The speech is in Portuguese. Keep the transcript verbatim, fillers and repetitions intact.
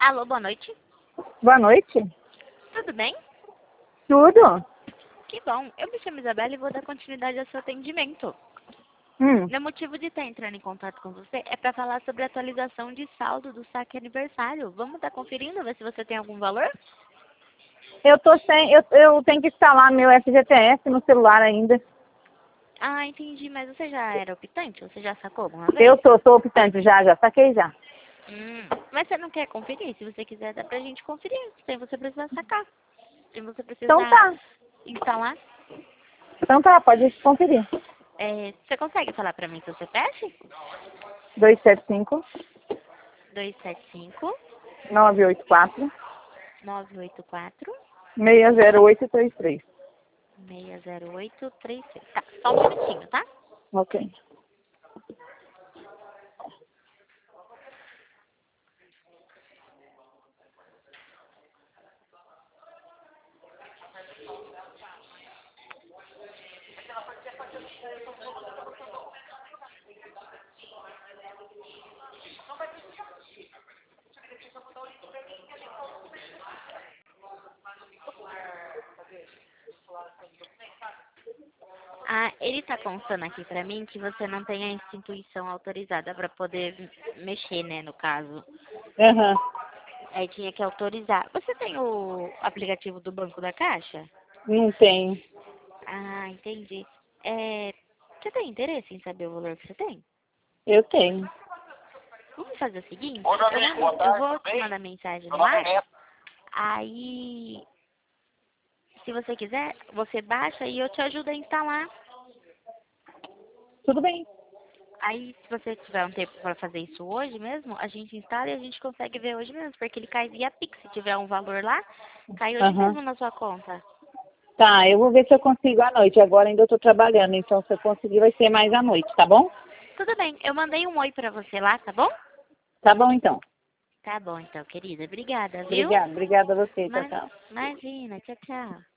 Alô, boa noite. Boa noite. Tudo bem? Tudo? Que bom. Eu me chamo Isabela e vou dar continuidade ao seu atendimento. Hum. Meu motivo de estar entrando em contato com você é para falar sobre a atualização de saldo do saque aniversário. Vamos estar conferindo, ver se você tem algum valor? Eu tô sem. Eu, eu tenho que instalar meu F G T S no celular ainda. Ah, entendi. Mas você já era optante? Você já sacou alguma vez? Eu tô, sou optante já, já saquei já. Hum, mas você não quer conferir? Se você quiser, dá pra gente conferir. Sem você precisar sacar. Sem você Então precisar tá. instalar. Então tá, pode conferir. É, você consegue falar pra mim seu C P F? dois sete cinco, dois sete cinco, nove oito quatro, nove oito quatro, seis zero oito três três. seis zero oito três seis. Tá, só um minutinho, tá? Ok. Ah, ele tá constando aqui pra mim que você não tem a instituição autorizada pra poder mexer, né, no caso. Aham. Aí tinha que autorizar. Você tem o aplicativo do Banco da Caixa? Não tenho. Ah, entendi. É, você tem interesse em saber o valor que você tem? Eu tenho. Vamos fazer o seguinte, Ô, meu eu, amigo, mando, boa eu tarde, vou tudo te bem? mandar mensagem Meu no nome é ar, Neto. aí, se você quiser, você baixa e eu te ajudo a instalar. Tudo bem. Aí, se você tiver um tempo para fazer isso hoje mesmo, a gente instala e a gente consegue ver hoje mesmo, porque ele cai via Pix. Se tiver um valor lá, cai hoje Aham. mesmo na sua conta. Tá, eu vou ver se eu consigo à noite. Agora ainda eu tô trabalhando, então se eu conseguir vai ser mais à noite, tá bom? Tudo bem, eu mandei um oi pra você lá, tá bom? Tá bom então. Tá bom, então, querida. Obrigada, viu? Obrigada, obrigada a você. Tchau, Ma- tchau. Imagina, tchau, tchau.